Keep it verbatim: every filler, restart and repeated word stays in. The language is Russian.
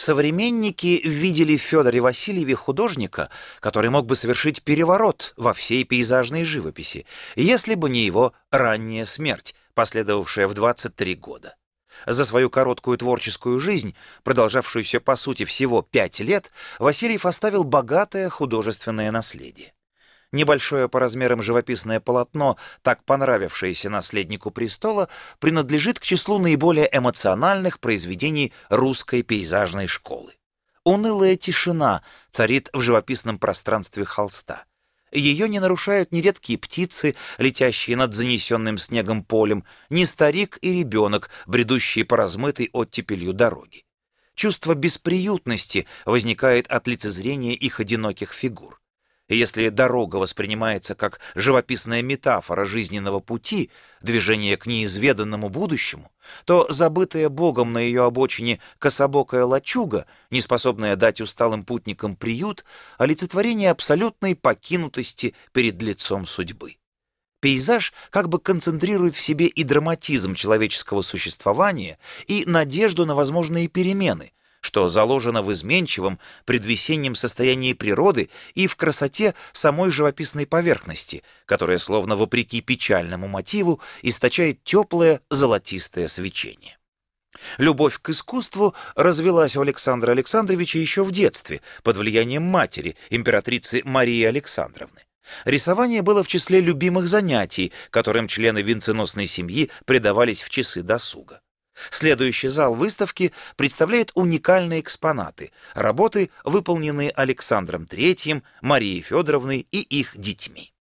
Современники видели в Федоре Васильеве художника, который мог бы совершить переворот во всей пейзажной живописи, если бы не его ранняя смерть, последовавшая в двадцать три года. За свою короткую творческую жизнь, продолжавшуюся по сути всего пять лет, Васильев оставил богатое художественное наследие. Небольшое по размерам живописное полотно, так понравившееся наследнику престола, принадлежит к числу наиболее эмоциональных произведений русской пейзажной школы. Унылая тишина царит в живописном пространстве холста. Ее не нарушают ни редкие птицы, летящие над занесенным снегом полем, ни старик и ребенок, бредущие по размытой оттепелью дороги. Чувство бесприютности возникает от лицезрения их одиноких фигур. И если дорога воспринимается как живописная метафора жизненного пути, движение к неизведанному будущему, то забытая Богом на ее обочине кособокая лачуга, неспособная дать усталым путникам приют, олицетворение абсолютной покинутости перед лицом судьбы. Пейзаж как бы концентрирует в себе и драматизм человеческого существования, и надежду на возможные перемены, что заложено в изменчивом предвесеннем состоянии природы и в красоте самой живописной поверхности, которая, словно вопреки печальному мотиву, источает теплое золотистое свечение. Любовь к искусству развилась у Александра Александровича еще в детстве, под влиянием матери, императрицы Марии Александровны. Рисование было в числе любимых занятий, которым члены венценосной семьи предавались в часы досуга. Следующий зал выставки представляет уникальные экспонаты, работы, выполненные Александром третьим, Марией Федоровной и их детьми.